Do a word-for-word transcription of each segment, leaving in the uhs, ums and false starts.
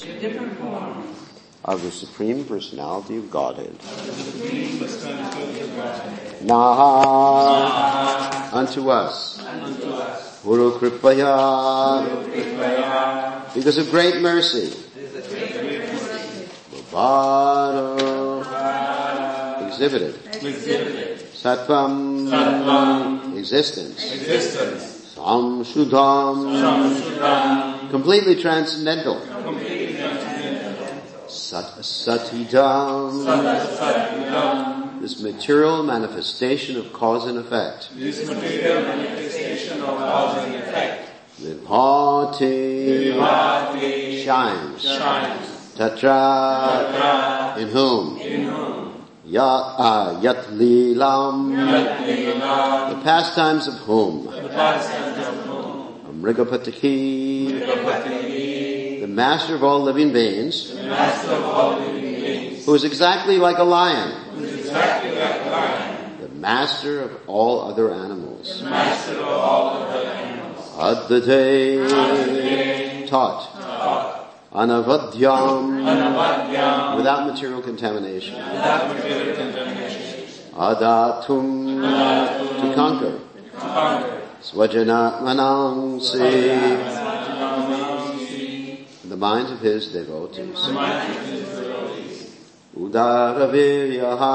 different forms of the Supreme Personality of Godhead. Naha unto us. Guru Kripaya, because of great mercy. Bhavara, exhibited. Sattvam, existence. Samshuddham, completely transcendental. Sat Satidam, this material manifestation of cause and effect. This material manifestation of cause and effect. Vibhati, Vibhati shines. shines. Tatra, Tatra, in whom? in whom? Yat, uh, yat lilam, Yat lilam, the pastimes of whom? the pastimes of whom? Amrigapatiki, Mrigapatiki, the master of all living beings, the master of all living beings, who is exactly like a lion, who is exactly like a lion, the master of all other animals. the master of all other animals. Advate, Advate, taught. taught. Anavadyam, Anavadyam, without material contamination. without material contamination. Adatum, Adatum, to conquer. conquer. Swajana manangsi, Manangsi, the minds of his devotees. the minds of his devotees. Udaraviryaha,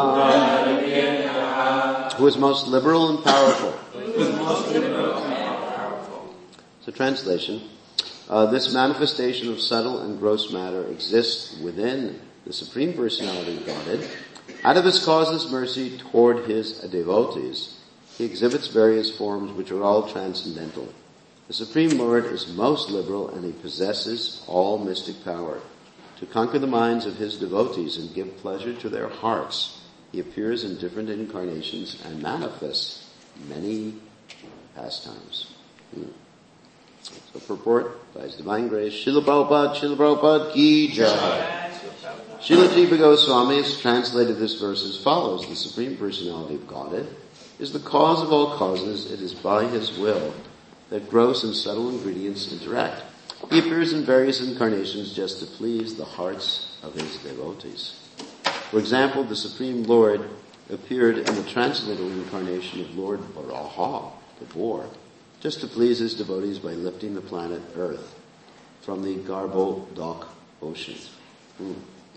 Udaraviryaha, who is most liberal and powerful. who is most liberal and powerful. So translation, uh, this manifestation of subtle and gross matter exists within the Supreme Personality of Godhead. Out of his causeless mercy toward his devotees, he exhibits various forms which are all transcendental. The Supreme Lord is most liberal and he possesses all mystic power. To conquer the minds of his devotees and give pleasure to their hearts, he appears in different incarnations and manifests many pastimes. Hmm. So purport by His Divine Grace, Srila Prabhupada, Srila Prabhupada ki jai. Srila Jiva Goswami has translated this verse as follows: the Supreme Personality of Godhead is the cause of all causes. It is by his will that gross and subtle ingredients interact. He appears in various incarnations just to please the hearts of his devotees. For example, the Supreme Lord appeared in the transcendental incarnation of Lord Varaha, the boar, just to please his devotees by lifting the planet Earth from the Garbhodak ocean. Hmm.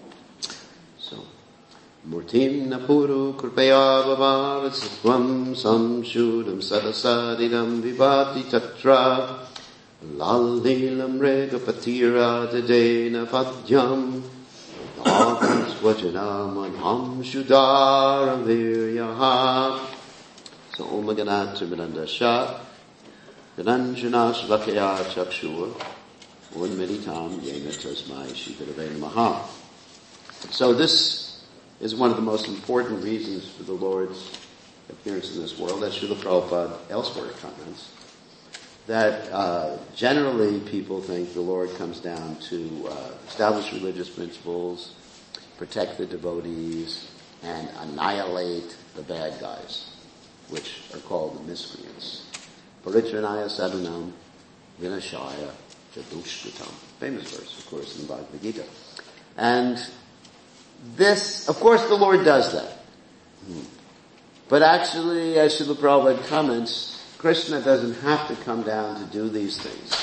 So, Murtim Napuru Kripaya Bhavavasatvam Samshudam Sadasadidam Vibhati Tatra Lalilam Regapatira Dedena Fadyam Navam Swajanam Anham Shudaram Viryaha. So, Om Ganat Trimananda Shah Gananjana Svakaya Chakshur Unmeditam Yena Tasmai Shikadave Namaha. So this is one of the most important reasons for the Lord's appearance in this world, as Srila Prabhupada elsewhere comments, that uh, generally people think the Lord comes down to uh, establish religious principles, protect the devotees, and annihilate the bad guys, which are called the miscreants. Paritranaya sadhunam vinashaya chadushkitam. Famous verse, of course, in the Bhagavad Gita. And this, of course, the Lord does that. But actually, as Srila Prabhupada comments, Krishna doesn't have to come down to do these things.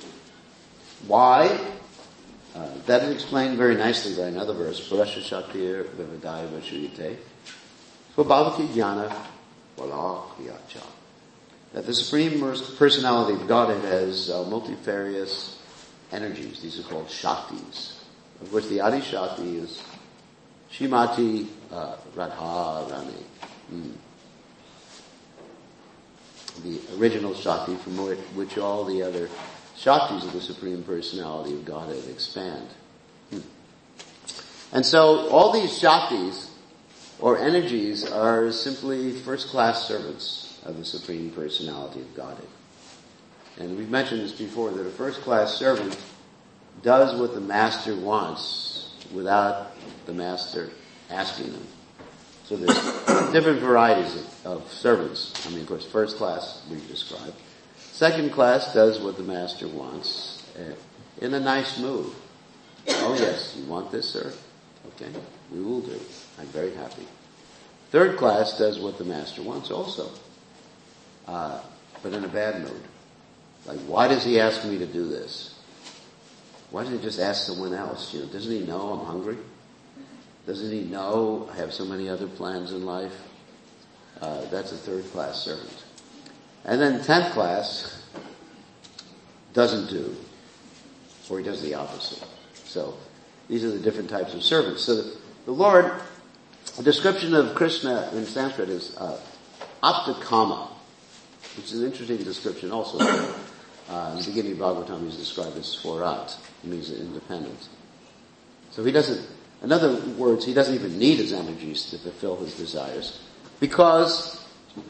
Why? Uh, that is explained very nicely by another verse. Parasya Shaktir Vivadaya Vashuyate. Svabhavati Jnana Vala Kriyacha. That the Supreme Personality of Godhead has uh, multifarious energies. These are called Shaktis. Of course, the Adi Shakti is Shrimati uh, Radha Rani. Mm. The original Shakti from which, which all the other Shaktis of the Supreme Personality of Godhead expand. Hmm. And so all these Shaktis or energies are simply first-class servants of the Supreme Personality of Godhead. And we've mentioned this before, that a first-class servant does what the master wants without the master asking them. So there's different varieties of, of servants. I mean, of course, first class we've described. Second class does what the master wants uh, in a nice mood. Oh yes, you want this, sir? Okay, we will do. I'm very happy. Third class does what the master wants also, uh, but in a bad mood. Like, why does he ask me to do this? Why doesn't he just ask someone else? You know, doesn't he know I'm hungry? Doesn't he know I have so many other plans in life? Uh, that's a third class servant. And then tenth class doesn't do, or he does the opposite. So these are the different types of servants. So the, the Lord, a description of Krishna in Sanskrit is uh, aptakama, which is an interesting description also. Uh, in the beginning of Bhagavatam, he's described as Swarat. It means independent. So he doesn't, in other words, he doesn't even need his energies to fulfill his desires. Because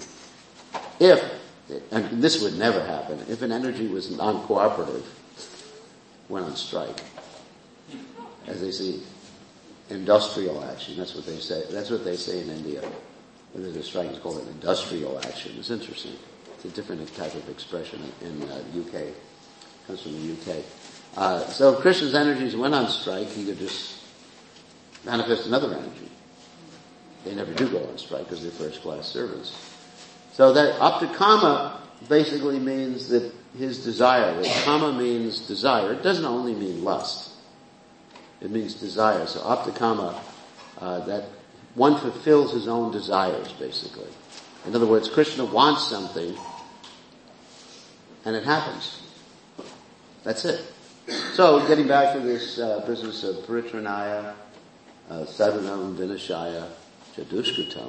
if, and this would never happen, if an energy was non-cooperative, went on strike, as they say, industrial action, that's what they say, that's what they say in India. When there's a strike, it's called an industrial action. It's interesting. It's a different type of expression in uh, U K. It comes from the U K. Uh, so if Krishna's energies went on strike, he could just manifest another energy. They never do go on strike because they're first-class servants. So that aptakama basically means that his desire, that kama means desire. It doesn't only mean lust. It means desire. So aptakama, uh, that one fulfills his own desires, basically. In other words, Krishna wants something, and it happens. That's it. So, getting back to this uh, business of paritranaya, uh, sadhanam, vinashaya, chadushkatam,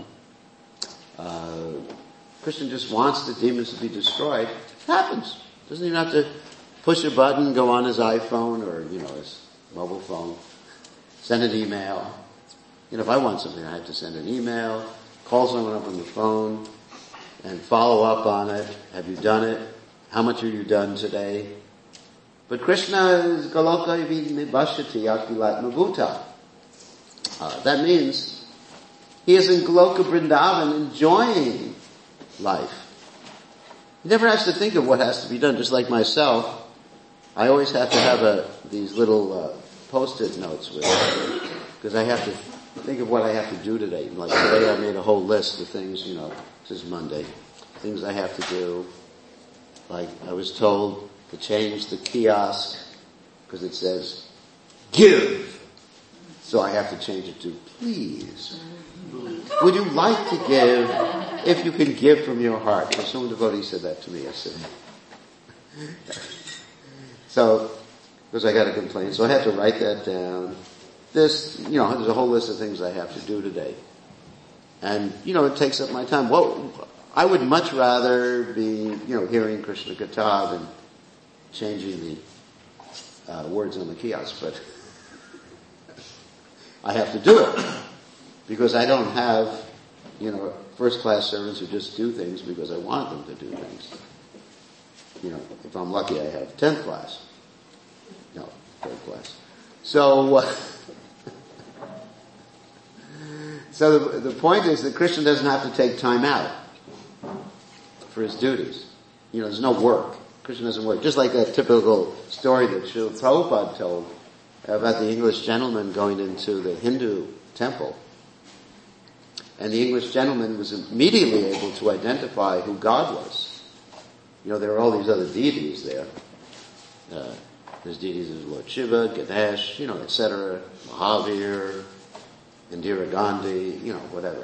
uh, Krishna just wants the demons to be destroyed. It happens. Doesn't even have to push a button, go on his iPhone or, you know, his mobile phone, send an email. You know, if I want something, I have to send an email, call someone up on the phone, and follow up on it. Have you done it? How much have you done today? But Krishna is Goloka Vibhashati Akilat Mabhuta. Uh, that means he is in Goloka Vrindavan enjoying life. He never has to think of what has to be done. Just like myself, I always have to have a, these little uh, post-it notes with me because I have to think of what I have to do today. Like today I made a whole list of things, you know, this is Monday, things I have to do. Like I was told to change the kiosk because it says give. So I have to change it to please. Would you like to give if you can give from your heart? So some devotee said that to me yesterday. So, because I got a complaint, so I had to write that down. This, you know, there's a whole list of things I have to do today. And, you know, it takes up my time. Well, I would much rather be, you know, hearing Krishna Katha than changing the uh, words on the kiosk, but I have to do it. Because I don't have, you know, first-class servants who just do things because I want them to do things. You know, if I'm lucky, I have tenth class. No, third class. So, uh, so the, the point is that Krishna doesn't have to take time out for his duties. You know, there's no work. Krishna doesn't work. Just like that typical story that Srila Prabhupada told about the English gentleman going into the Hindu temple. And the English gentleman was immediately able to identify who God was. You know, there are all these other deities there. Uh, there's deities of Lord Shiva, Ganesh, you know, et cetera, Mahavir, Indira Gandhi, you know, whatever.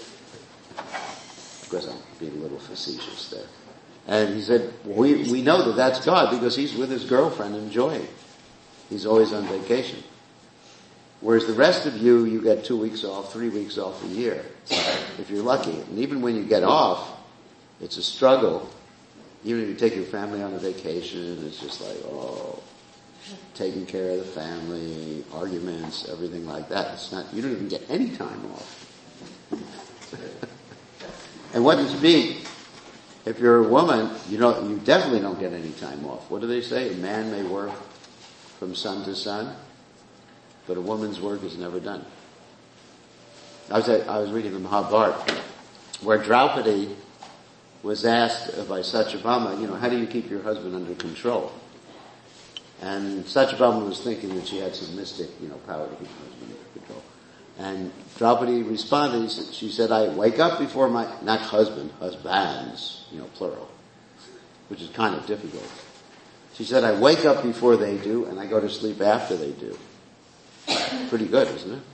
Of course, I'm being a little facetious there. And he said, we, we know that that's God because he's with his girlfriend enjoying. He's always on vacation. Whereas the rest of you, you get two weeks off, three weeks off a year, if you're lucky. And even when you get off, it's a struggle. Even if you take your family on a vacation, it's just like, oh, taking care of the family, arguments, everything like that. It's not, you don't even get any time off. And what does it mean? If you're a woman, you don't, you definitely don't get any time off. What do they say? A man may work from sun to sun, but a woman's work is never done. I was at, I was reading the Mahabharata, where Draupadi was asked by Satyabhama, you know, how do you keep your husband under control? And Satyabhama was thinking that she had some mystic, you know, power to control. And Draupadi responded, he said, she said, I wake up before my, not husband, husbands, you know, plural, which is kind of difficult. She said, I wake up before they do, and I go to sleep after they do. Pretty good, isn't it?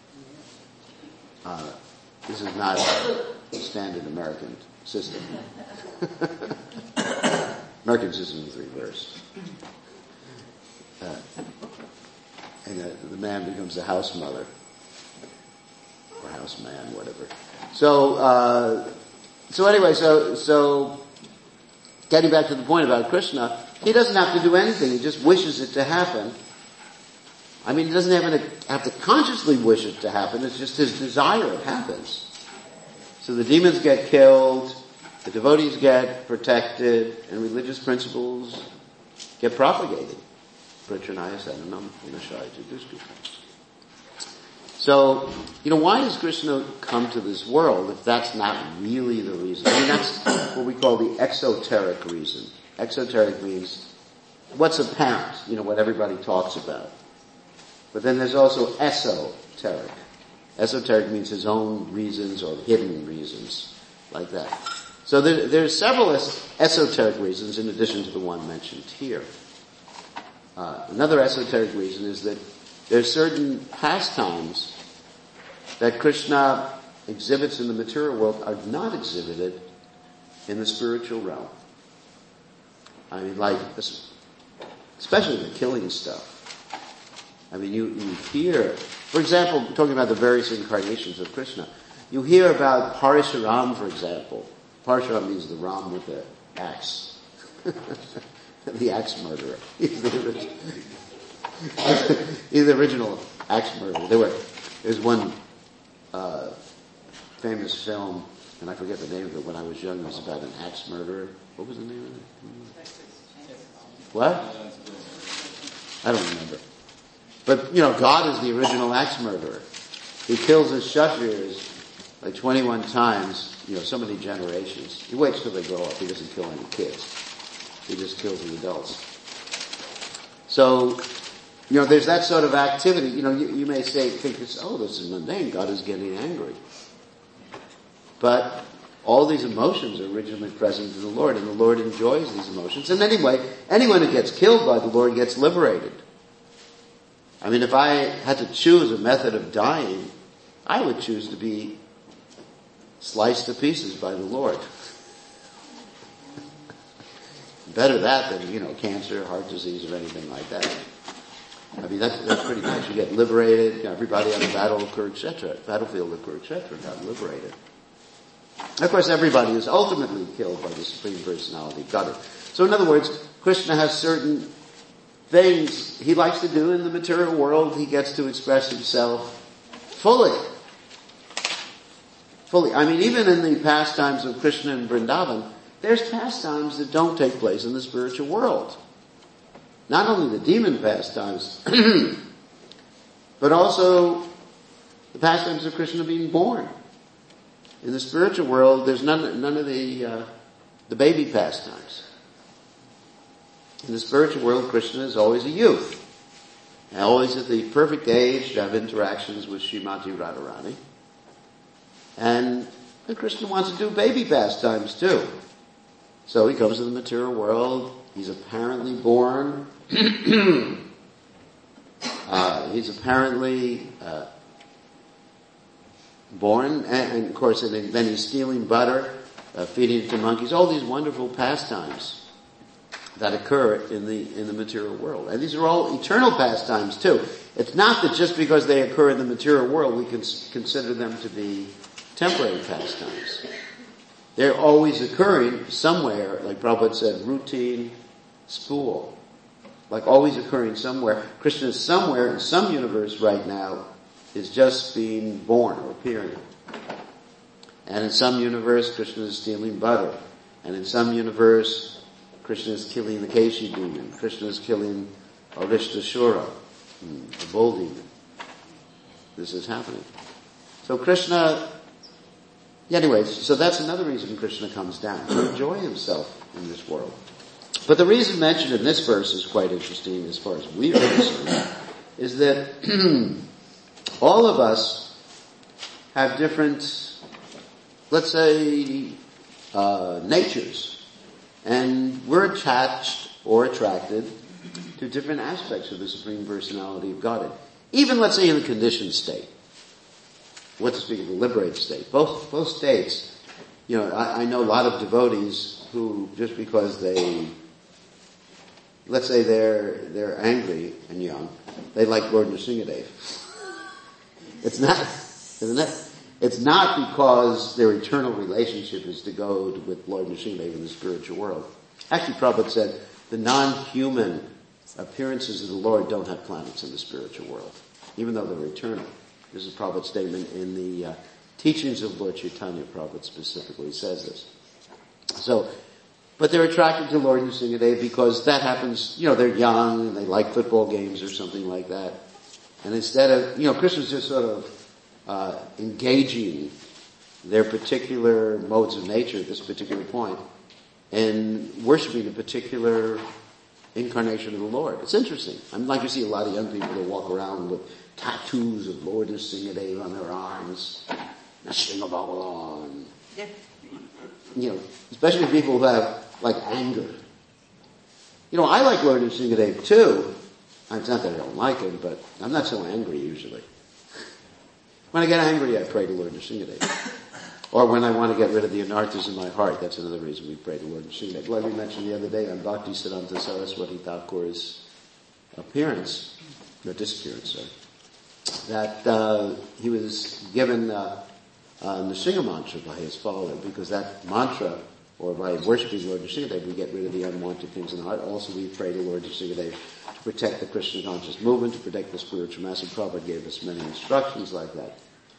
Uh, this is not a standard American system. American system is reversed. Uh, and the, the man becomes a house mother. Or house man, whatever. So, uh, so anyway, so, so, getting back to the point about Krishna, he doesn't have to do anything, he just wishes it to happen. I mean, he doesn't have to, have to consciously wish it to happen, it's just his desire, it happens. So the demons get killed, the devotees get protected, and religious principles get propagated. Pratranaya Saranam Vinashaya Jadushku. So, you know, why does Krishna come to this world if that's not really the reason? I mean, that's what we call the exoteric reason. Exoteric means what's apparent, you know, what everybody talks about. But then there's also esoteric. Esoteric means his own reasons or hidden reasons, like that. So there, there's several es- esoteric reasons in addition to the one mentioned here. Uh, another esoteric reason is that there's certain pastimes that Krishna exhibits in the material world are not exhibited in the spiritual realm. I mean, like, especially the killing stuff. I mean, you, you hear, for example, talking about the various incarnations of Krishna, you hear about Parishuram, for example. Parishuram means the Ram with the axe. The axe murderer. He's the original, he's the original axe murderer. There were, there's one, uh, famous film, and I forget the name of it when I was young, it was about an axe murderer. What was the name of it? What? I don't remember. But, you know, God is the original axe murderer. He kills his Kshatriyas like twenty-one times, you know, so many generations. He waits till they grow up. He doesn't kill any kids. He just kills the adults. So, you know, there's that sort of activity. You know, you, you may say, think it's, oh, this is mundane. God is getting angry. But all these emotions are originally present in the Lord, and the Lord enjoys these emotions. And anyway, anyone who gets killed by the Lord gets liberated. I mean, if I had to choose a method of dying, I would choose to be sliced to pieces by the Lord. Better that than, you know, cancer, heart disease, or anything like that. I mean, that's, that's pretty nice. You get liberated, you know, everybody on the battle of Kurukshetra, battlefield of Kurukshetra got liberated. Of course, everybody is ultimately killed by the Supreme Personality of Godhead. So in other words, Krishna has certain things he likes to do in the material world. He gets to express himself fully. Fully. I mean, even in the pastimes of Krishna and Vrindavan, there's pastimes that don't take place in the spiritual world. Not only the demon pastimes, but also the pastimes of Krishna being born. In the spiritual world, there's none, none of the, uh, the baby pastimes. In the spiritual world, Krishna is always a youth. And always at the perfect age to have interactions with Srimati Radharani. And, and Krishna wants to do baby pastimes too. So he comes to the material world. He's apparently born. uh, he's apparently uh, born, and, and of course, and then he's stealing butter, uh, feeding it to monkeys. All these wonderful pastimes that occur in the in the material world, and these are all eternal pastimes too. It's not that just because they occur in the material world, we can consider them to be temporary pastimes. They're always occurring somewhere, like Prabhupada said, routine spool. Like always occurring somewhere. Krishna is somewhere in some universe right now is just being born or appearing. And in some universe, Krishna is stealing butter. And in some universe, Krishna is killing the Keshi demon. Krishna is killing Arishtashura, the bull demon. This is happening. So Krishna, anyways, so that's another reason Krishna comes down, to enjoy himself in this world. But the reason mentioned in this verse is quite interesting as far as we are concerned, is that all of us have different, let's say, uh, natures. And we're attached or attracted to different aspects of the Supreme Personality of Godhead. Even, let's say, in the conditioned state. What to speak of the liberated state. Both, both states, you know, I, I know a lot of devotees who, just because they, let's say they're, they're angry and young, they like Lord Nrsingadev. It's not, isn't it? It's not because their eternal relationship is to go to, with Lord Nrsingadev in the spiritual world. Actually, Prabhupada said the non-human appearances of the Lord don't have planets in the spiritual world, even though they're eternal. This is Prabhupada's statement in the uh, teachings of Lord Chaitanya. Prabhupada specifically says this. So, but they're attracted to Lord Nrsingadev because that happens, you know, they're young and they like football games or something like that. And instead of, you know, Krishna's just sort of uh, engaging their particular modes of nature at this particular point and worshiping a particular incarnation of the Lord. It's interesting. I mean, like you see a lot of young people that walk around with tattoos of Lord Nrsingadev on their arms, Nrsinga Bhagavan. You know, especially people who have like anger. You know, I like Lord Nrsingadev too. It's not that I don't like him, but I'm not so angry usually. When I get angry, I pray to Lord Nrsingadev. Or when I want to get rid of the anarthas in my heart, that's another reason we pray to Lord Nrsingadev. Like we mentioned the other day on Bhaktisiddhanta Saraswati Thakur's appearance, no disappearance, sorry, that uh, he was given uh, uh, Nrsinga mantra by his father, because that mantra, or by worshipping Lord Nrsingadev, we get rid of the unwanted things in the heart. Also, we pray to Lord Nrsingadev to protect the Krishna conscious movement, to protect the spiritual mass, and Prabhupada gave us many instructions like that.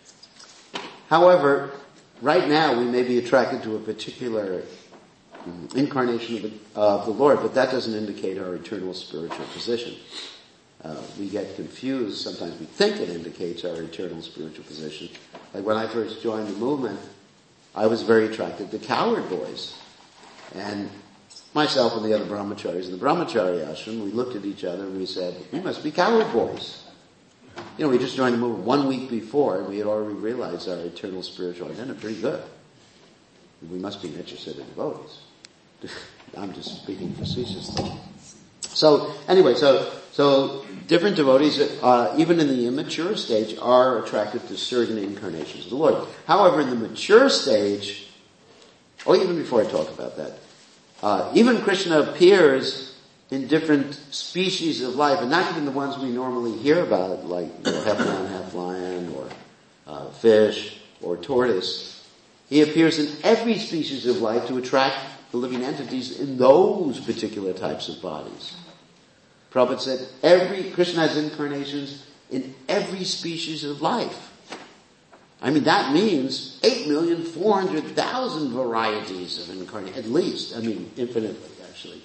However, right now we may be attracted to a particular um, incarnation of the, uh, of the Lord, but that doesn't indicate our eternal spiritual position. Uh, we get confused. Sometimes we think it indicates our eternal spiritual position. Like when I first joined the movement, I was very attracted to coward boys. And myself and the other brahmacharis in the brahmachari ashram, we looked at each other and we said, we must be coward boys. You know, we just joined the movement one week before and we had already realized our eternal spiritual identity pretty good. We must be Nityasiddha devotees. I'm just speaking facetiously. So, anyway, so, so different devotees, uh, even in the immature stage, are attracted to certain incarnations of the Lord. However, in the mature stage, or even before I talk about that, uh, even Krishna appears in different species of life, and not even the ones we normally hear about, like, you know, half man, half lion, or uh, fish, or tortoise. He appears in every species of life to attract the living entities in those particular types of bodies. Prabhupada said every Krishna has incarnations in every species of life. I mean, that means eight million four hundred thousand varieties of incarnation, at least. I mean, infinitely, actually.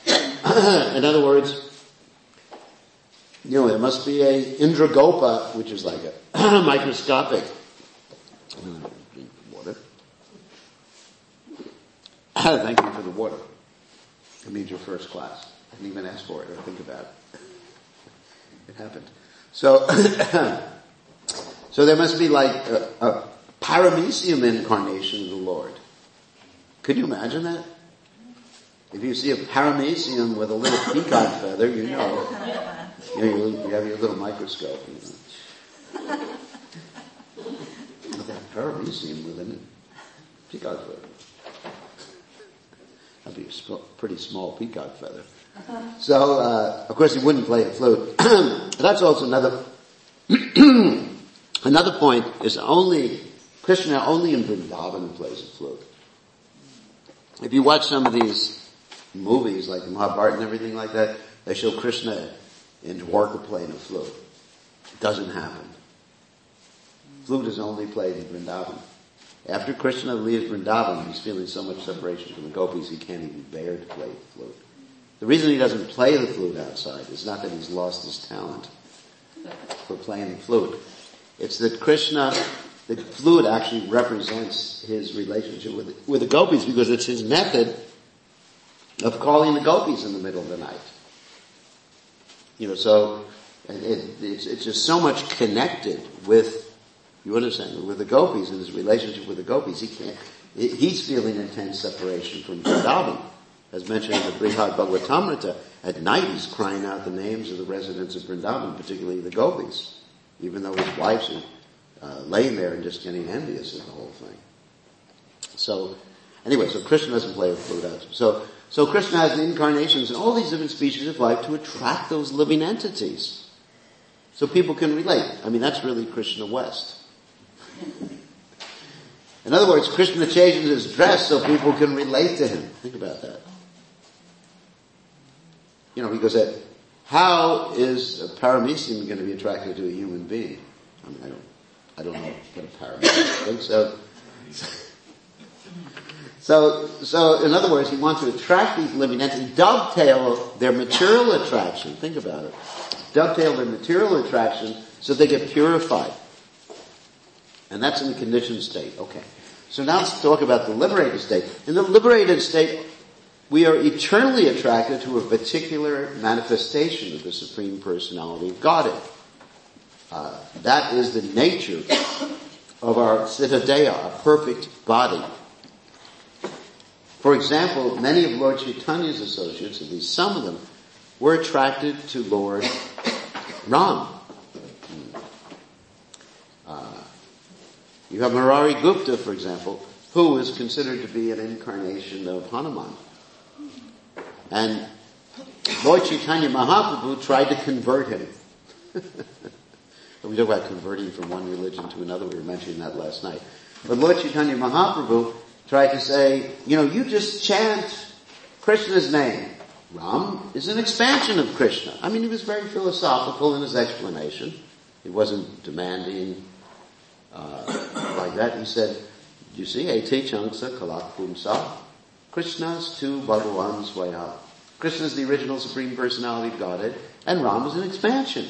In other words, you know, there must be a Indragopa, which is like a microscopic. Drink water. Thank you for the water. It means your first class. I didn't even ask for it or think about it. It happened. So, so there must be like a, a paramecium incarnation of the Lord. Could you imagine that? If you see a paramecium with a little peacock feather, you know. You, know, you have your little microscope. You know. Look at paramecium with a peacock feather. That'd be a sp- pretty small peacock feather. So, uh, of course he wouldn't play the flute. That's also another, another point is only, Krishna only in Vrindavan plays the flute. If you watch some of these movies like the Mahabharata and everything like that, they show Krishna in Dwarka playing a flute. It doesn't happen. Flute is only played in Vrindavan. After Krishna leaves Vrindavan, he's feeling so much separation from the gopis he can't even bear to play the flute. The reason he doesn't play the flute outside is not that he's lost his talent for playing the flute. It's that Krishna, the flute actually represents his relationship with, with the gopis because it's his method of calling the gopis in the middle of the night. You know, so it, it, it's, it's just so much connected with, you understand, with the gopis and his relationship with the gopis. He can't, he's feeling intense separation from Vrindavan. As mentioned in the Brihad Bhagavatamrita, at night he's crying out the names of the residents of Vrindavan, particularly the gopis, even though his wives are uh, laying there and just getting envious of the whole thing. So, anyway, so Krishna doesn't play with flute. So, so Krishna has the incarnations in all these different species of life to attract those living entities. So people can relate. I mean, that's really Krishna West. In other words, Krishna changes his dress so people can relate to him. Think about that. You know, he goes, how is a paramecium going to be attracted to a human being? I mean, I don't, I don't know what a paramecium is. So, so, so, in other words, he wants to attract these living entities, dovetail their material attraction. Think about it. Dovetail their material attraction so they get purified. And that's in the conditioned state. Okay. So now let's talk about the liberated state. In the liberated state, we are eternally attracted to a particular manifestation of the Supreme Personality of Godhead. Uh, that is the nature of our Siddhadeha, a perfect body. For example, many of Lord Chaitanya's associates, at least some of them, were attracted to Lord Ram. Uh, you have Murari Gupta, for example, who is considered to be an incarnation of Hanuman. And Lord Chaitanya Mahaprabhu tried to convert him. We talk about converting from one religion to another. We were mentioning that last night. But Lord Chaitanya Mahaprabhu tried to say, you know, you just chant Krishna's name. Ram is an expansion of Krishna. I mean, he was very philosophical in his explanation. He wasn't demanding uh, like that. He said, you see, Ete Changsa Kalak Pumsa, Krishna's to Bhagavan Swaya. Krishna is the original Supreme Personality of Godhead, and Ram is an expansion.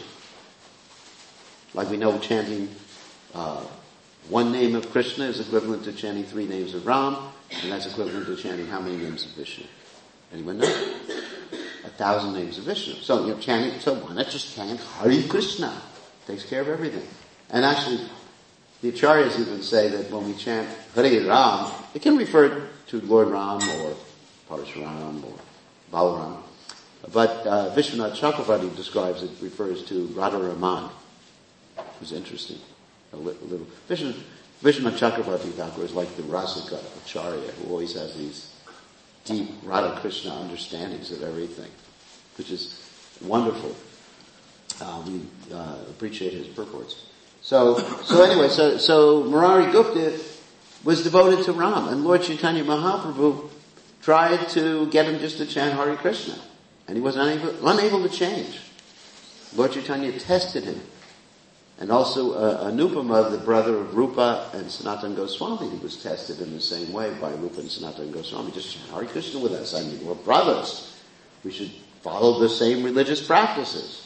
Like we know, chanting uh, one name of Krishna is equivalent to chanting three names of Ram, and that's equivalent to chanting how many names of Vishnu? Anyone know? A thousand names of Vishnu. So, you know, chanting, so why not just chant Hare Krishna? Takes care of everything. And actually, the Acharyas even say that when we chant Hare Ram, it can refer to Lord Ram or Parashuram or Balaram. But uh, Vishwanath Chakravarti describes it, refers to Radha Raman. It was interesting. A, li- a little. Vishwanath, Vishwanath Chakravarti Thakur is like the Rasika Acharya, who always has these deep Radha Krishna understandings of everything, which is wonderful. Uh, we uh, appreciate his purports. So, so anyway, so, so Murari Gupta was devoted to Ram, and Lord Chaitanya Mahaprabhu tried to get him just to chant Hare Krishna, and he was unable, unable to change. Lord Chaitanya tested him. And also uh, Anupama, the brother of Rupa and Sanatana Goswami, he was tested in the same way by Rupa and Sanatana Goswami. Just chant Hare Krishna with us. I mean, we're brothers. We should follow the same religious practices.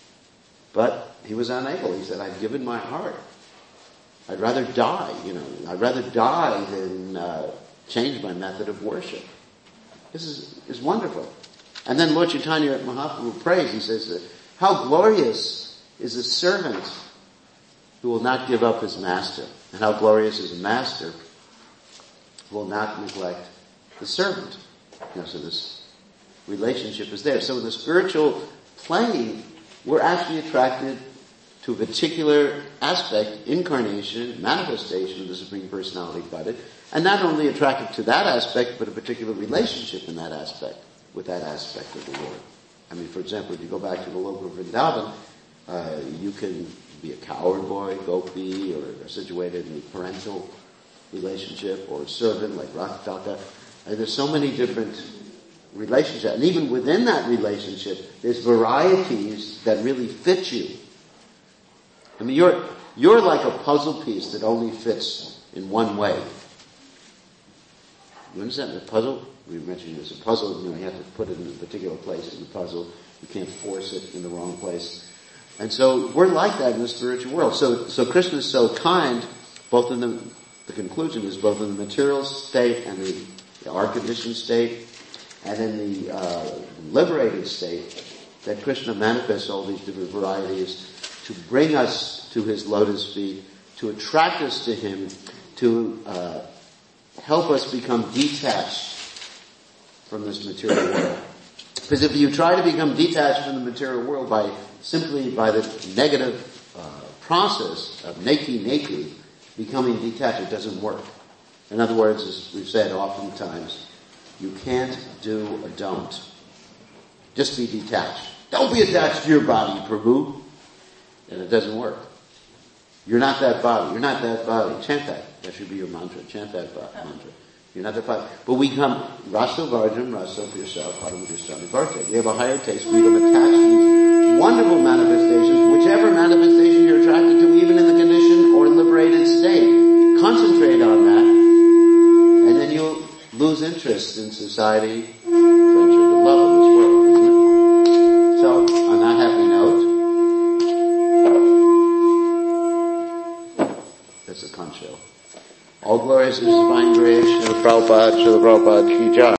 But he was unable. He said, I've given my heart. I'd rather die, you know. I'd rather die than uh, change my method of worship. This is, is wonderful. And then Lord Chaitanya Mahaprabhu prays. He says, how glorious is a servant who will not give up his master. And how glorious is a master who will not neglect the servant. You know, so this relationship is there. So in the spiritual plane, we're actually attracted to a particular aspect, incarnation, manifestation of the Supreme Personality of Godhead, and not only attracted to that aspect, but a particular relationship in that aspect, with that aspect of the Lord. I mean, for example, if you go back to the local Vrindavan, uh, you can be a coward boy, gopi, or, or situated in a parental relationship, or a servant like Rakataka. And there's so many different relationships. And even within that relationship, there's varieties that really fit you. I mean, you're, you're like a puzzle piece that only fits in one way. You understand? The puzzle, we mentioned this, a puzzle, you know, you have to put it in a particular place in the puzzle. You can't force it in the wrong place. And so we're like that in the spiritual world. So, so Krishna is so kind, both in the, the conclusion is both in the material state and the, the our conditioned state. And in the uh, liberated state, that Krishna manifests all these different varieties to bring us to his lotus feet, to attract us to him, to uh, help us become detached from this material world. Because if you try to become detached from the material world by simply by the negative uh, process of neki neki, becoming detached, it doesn't work. In other words, as we've said oftentimes, you can't do a don't. Just be detached. Don't be attached to your body, Prabhu. And it doesn't work. You're not that body. You're not that body. Chant that. That should be your mantra. Chant that mantra. You're not that body. But we come, Rasa Varjam, Rasa for yourself, Param Gustami Bharte. We have a higher taste. We become attached to these wonderful manifestations, whichever manifestation you're attracted to, even in the conditioned or liberated state. Concentrate on that, and then you'll lose interest in society, friendship, and love in this world, isn't it? So, on that happy note, that's a conch show. All glories to His divine grace, Srila Prabhupada, Srila Prabhupada Ki Jai.